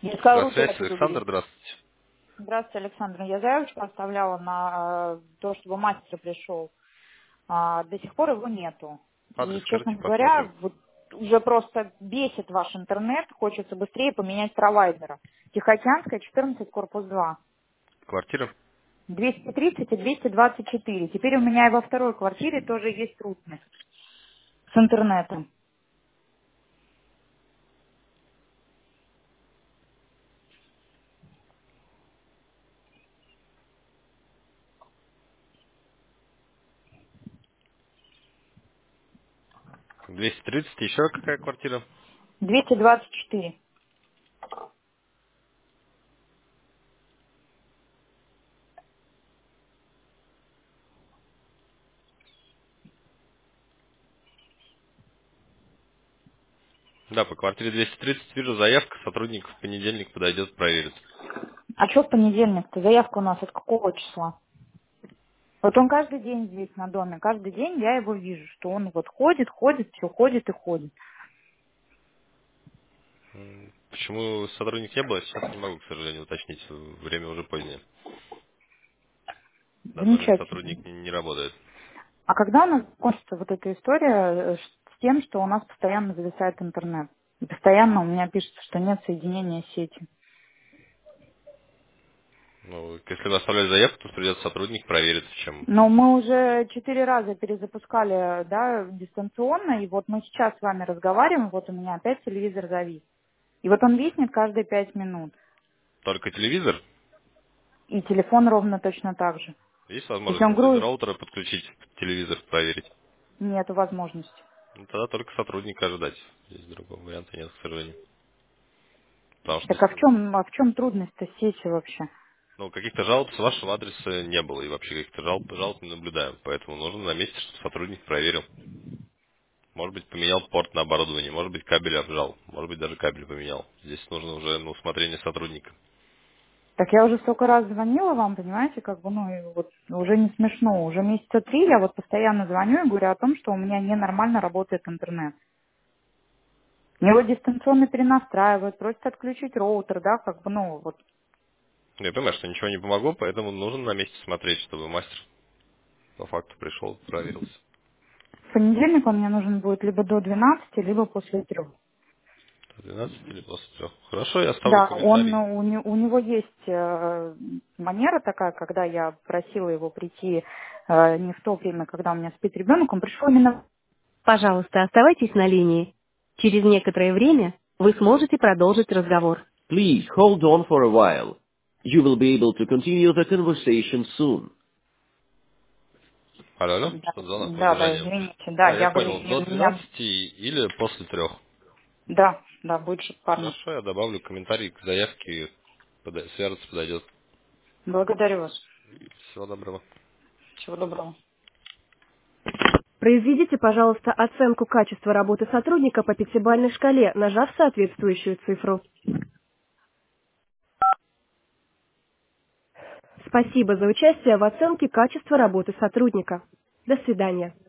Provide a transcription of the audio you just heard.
На Рутер, связь, оттуда Александр, говорит. здравствуйте. Здравствуйте, Александр. Я заявочку оставляла на то, чтобы мастер пришел. До сих пор его нету. Адрес И, честно скажите, говоря, посмотрим. вот уже просто бесит ваш интернет. Хочется быстрее поменять провайдера. Тихоокеанская, 14, корпус 2. Квартира? 230 и 224. Теперь у меня и во второй квартире тоже есть трудность с интернетом. 230, еще какая квартира? 224. Да, по квартире 230 вижу заявка, сотрудник в понедельник подойдет, проверит. А что в понедельник-то? Заявка у нас от какого числа? Вот он каждый день здесь на доме, каждый день я его вижу, что он вот ходит, ходит, все ходит и ходит. Почему сотрудник не было, сейчас не могу, к сожалению, уточнить. Время уже позднее. В данный момент Замечательно. сотрудник не работает. А когда у нас кончится вот эта история с тем, что у нас постоянно зависает интернет? И постоянно у меня пишется, что нет соединения сети. Ну, если вы оставляли заявку, то придет сотрудник, проверит, в чем. Но мы уже 4 раза перезапускали, да, дистанционно, и вот мы сейчас с вами разговариваем, вот у меня опять телевизор завис. И вот он виснет каждые 5 минут. Только телевизор? И телефон ровно точно так же. Есть То есть возможность он из грузит, роутера подключить телевизор, проверить? нету возможности. Ну, тогда только сотрудника ожидать. Здесь другого варианта нет, к сожалению. Потому что Так а в чем трудность-то сети вообще? ну, каких-то жалоб с вашего адреса не было, и вообще каких-то жалоб не наблюдаем. Поэтому нужно на месте, чтобы сотрудник проверил. Может быть, поменял порт на оборудование, может быть, кабель обжал, может быть, даже кабель поменял. Здесь нужно уже на усмотрение сотрудника. Так я уже столько раз звонила вам, понимаете, как бы, ну, и вот уже не смешно. Уже месяца 3 я вот постоянно звоню и говорю о том, что у меня ненормально работает интернет. Мне его дистанционно перенастраивают, просят отключить роутер, да, как бы, ну, вот. Ну, я понимаю, что ничего не помогло, поэтому нужно на месте смотреть, чтобы мастер по факту пришел, проверился. В понедельник он мне нужен будет либо до 12, либо после 3. До 12 или после 3. Хорошо, я оставлю Да, комментарий. у него есть манера такая, когда я просила его прийти не в то время, когда у меня спит ребенок, он пришел именно. Пожалуйста, оставайтесь на линии. Через некоторое время вы сможете продолжить разговор. Please hold on for a while. You will be able to continue the conversation soon. Алло, алло, Да, что звонок да, да, возражением. извините, да, Я я говорю, понял, до у меня, 12 или после 3. да, да, будет шикарно. Хорошо, я добавлю комментарий к заявке, свяжется, подойдет. Благодарю вас. Всего доброго. Всего доброго. Произведите, пожалуйста, оценку качества работы сотрудника по пятибалльной шкале, нажав соответствующую цифру. Спасибо за участие в оценке качества работы сотрудника. До свидания.